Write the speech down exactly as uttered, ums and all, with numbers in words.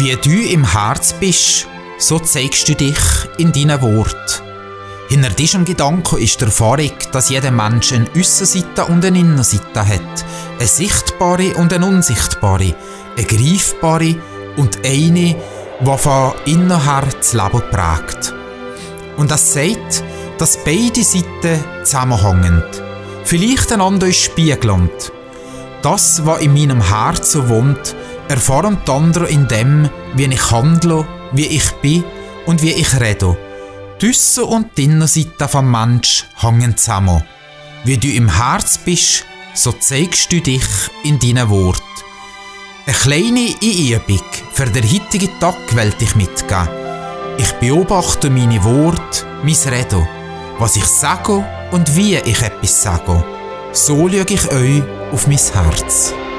Wie du im Herz bist, so zeigst du dich in deinen Worten. Hinter diesem Gedanken ist die Erfahrung, dass jeder Mensch eine Aussenseite und eine Innenseite hat. Eine sichtbare und eine unsichtbare. Eine greifbare und eine, die von innen her das Leben prägt. Und das sagt, dass beide Seiten zusammenhängen. Vielleicht einander spiegelnd. Das, was in meinem Herzen wohnt, erfahren die anderen in dem, wie ich handle, wie ich bin und wie ich rede. Die Aussen- und die Innenseite des Menschen hängen zusammen. Wie du im Herz bist, so zeigst du dich in deinen Worten. Eine kleine Einübung für den heutigen Tag will ich mitgeben. Ich beobachte meine Worte, mein Reden, was ich sage und wie ich etwas sage. So schaue ich euch auf mein Herz.